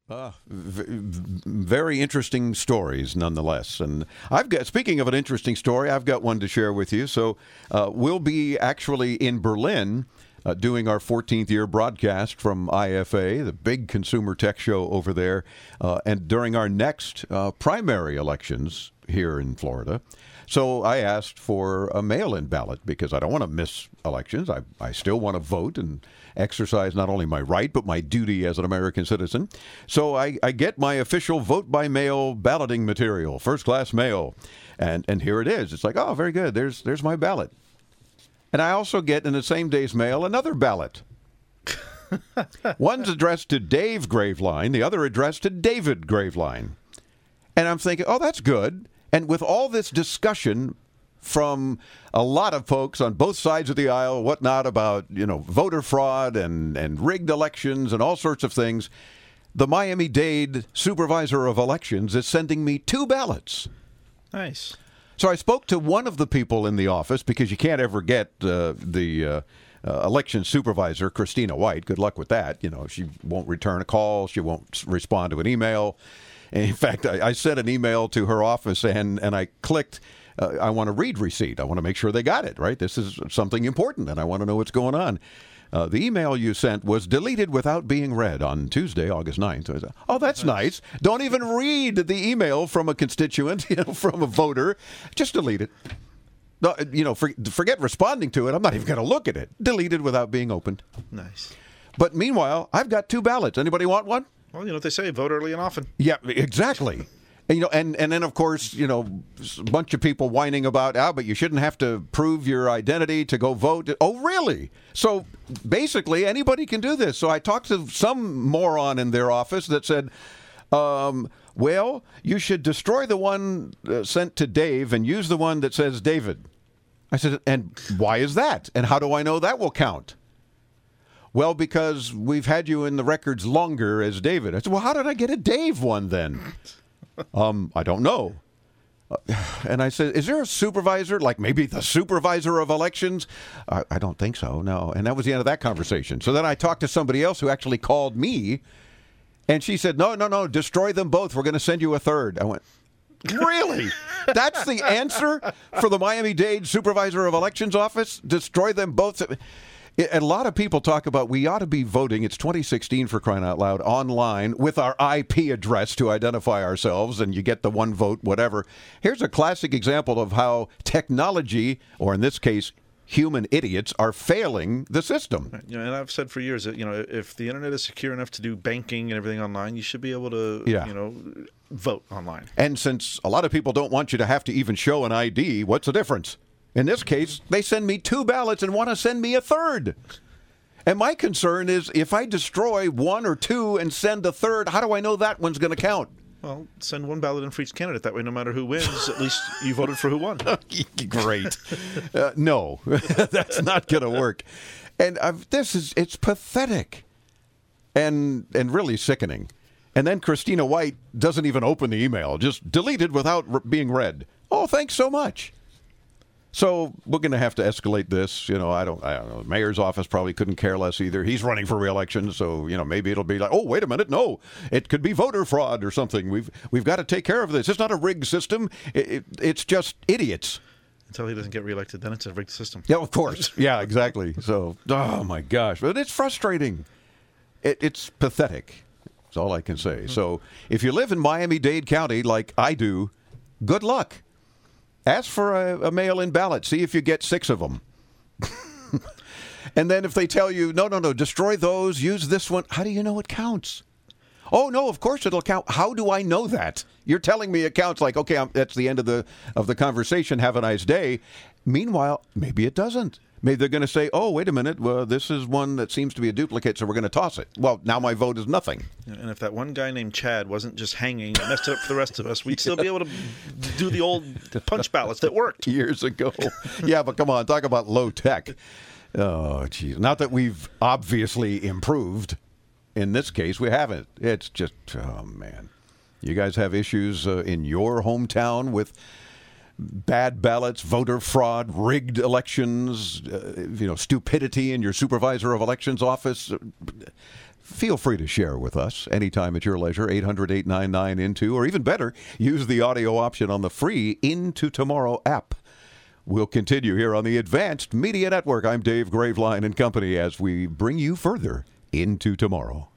Very interesting stories, nonetheless. And speaking of an interesting story, I've got one to share with you. So we'll be actually in Berlin doing our 14th year broadcast from IFA, the big consumer tech show over there. And during our next primary elections here in Florida. So I asked for a mail-in ballot because I don't want to miss elections. I still want to vote and exercise not only my right, but my duty as an American citizen. So I get my official vote-by-mail balloting material, first-class mail. And here it is. It's like, oh, very good. There's my ballot. And I also get in the same day's mail another ballot. One's addressed to Dave Graveline, the other addressed to David Graveline. And I'm thinking, oh, that's good. And with all this discussion from a lot of folks on both sides of the aisle, whatnot, about, voter fraud and rigged elections and all sorts of things, the Miami-Dade supervisor of elections is sending me 2 ballots. Nice. So I spoke to one of the people in the office, because you can't ever get the election supervisor, Christina White. Good luck with that. She won't return a call. She won't respond to an email. In fact, I sent an email to her office and I clicked, I want to read receipt. I want to make sure they got it, right? This is something important and I want to know what's going on. The email you sent was deleted without being read on Tuesday, August 9th. So I said, oh, that's nice. Don't even read the email from a constituent, from a voter. Just delete it. No, forget responding to it. I'm not even going to look at it. Deleted without being opened. Nice. But meanwhile, I've got 2 ballots. Anybody want one? Well, what they say, vote early and often. Yeah, exactly. And then, of course, a bunch of people whining about, but you shouldn't have to prove your identity to go vote. Oh, really? So basically, anybody can do this. So I talked to some moron in their office that said, well, you should destroy the one sent to Dave and use the one that says David. I said, and why is that? And how do I know that will count? Well, because we've had you in the records longer as David. I said, well, how did I get a Dave one then? I don't know. And I said, is there a supervisor, like maybe the supervisor of elections? I don't think so, no. And that was the end of that conversation. So then I talked to somebody else who actually called me, and she said, no, destroy them both. We're going to send you a third. I went, really? That's the answer for the Miami-Dade supervisor of elections office? Destroy them both? A lot of people talk about we ought to be voting, it's 2016 for crying out loud, online with our IP address to identify ourselves, and you get the one vote, whatever. Here's a classic example of how technology, or in this case, human idiots, are failing the system. Right. And I've said for years that, if the internet is secure enough to do banking and everything online, you should be able to, vote online. And since a lot of people don't want you to have to even show an ID, what's the difference? In this case, they send me 2 ballots and want to send me a third. And my concern is if I destroy 1 or 2 and send a third, how do I know that one's going to count? Well, send 1 ballot in for each candidate. That way, no matter who wins, at least you voted for who won. Great. No, that's not going to work. And it's pathetic and really sickening. And then Christina White doesn't even open the email, just deleted without being read. Oh, thanks so much. So we're going to have to escalate this. I don't know. The mayor's office probably couldn't care less either. He's running for re-election, so maybe it'll be like, oh, wait a minute, no, it could be voter fraud or something. We've got to take care of this. It's not a rigged system. It's just idiots. Until he doesn't get reelected, then it's a rigged system. Yeah, of course. Yeah, exactly. So, oh my gosh, but it's frustrating. It's pathetic. That's all I can say. Mm-hmm. So if you live in Miami-Dade County like I do, good luck. Ask for a mail-in ballot. See if you get 6 of them. And then if they tell you, no, destroy those, use this one, how do you know it counts? Oh, no, of course it'll count. How do I know that? You're telling me it counts like, okay, that's the end of the conversation. Have a nice day. Meanwhile, maybe it doesn't. Maybe they're going to say, oh, wait a minute, well, this is one that seems to be a duplicate, so we're going to toss it. Well, now my vote is nothing. And if that one guy named Chad wasn't just hanging and messed it up for the rest of us, we'd still be able to do the old punch ballots that worked. Years ago. Yeah, but come on, talk about low tech. Oh, geez. Not that we've obviously improved. In this case, we haven't. It's just, oh, man. You guys have issues in your hometown with bad ballots, voter fraud, rigged elections, stupidity in your supervisor of elections office. feel free to share with us anytime at your leisure. 800-899-INTO, or even better, use the audio option on the free Into Tomorrow app. We'll continue here on the Advanced Media Network. I'm Dave Graveline and company as we bring you further into tomorrow.